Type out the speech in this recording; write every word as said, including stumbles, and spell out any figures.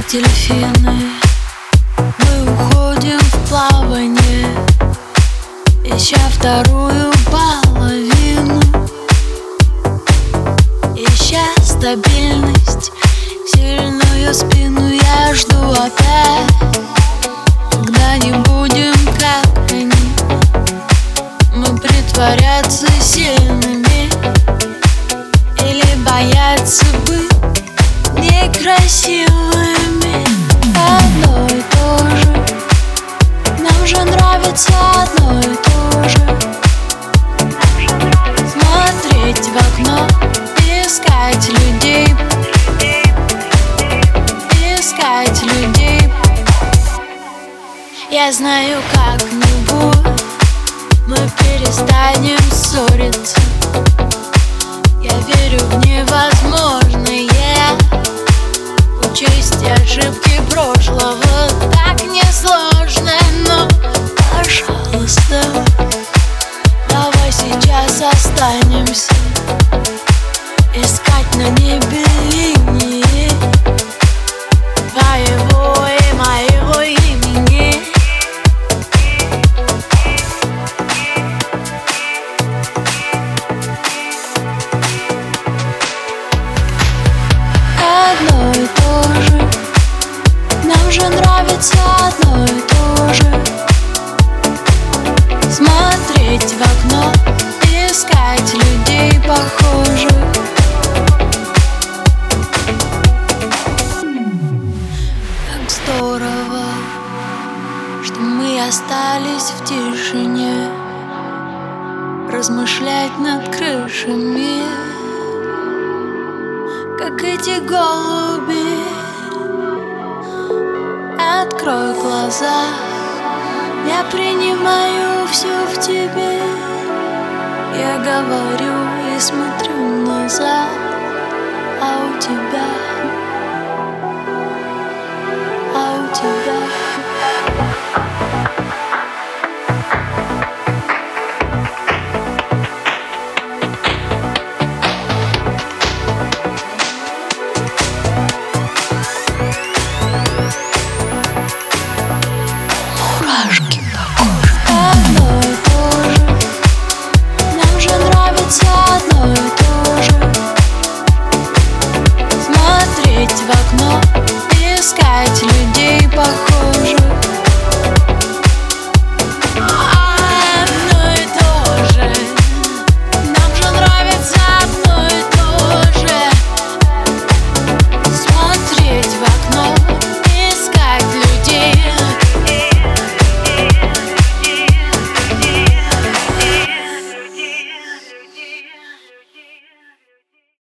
дельфины. Мы уходим в плавание, ища вторую половину, ища стабильность, сильную спину. Я жду опять, когда не будем как они. Мы притворяться сильными или бояться быть некрасивыми. Одно и то же, нам же нравится одно и то же. Смотреть в окно, искать людей, искать людей. Я знаю, как-нибудь мы перестанем ссориться. Я верю в невозможное, учесть ошибки прошлого так несложно. Но, пожалуйста, давай сейчас останемся, искать на небе линии твоего и моего имени. Одно и то же, нам же нравится одно и то же. Смотреть в окно, искать людей похожих. Как здорово, что мы остались в тишине, размышлять над крышами, как эти голуби. Открой глаза, я принимаю все в тебе. Я говорю и смотрю назад.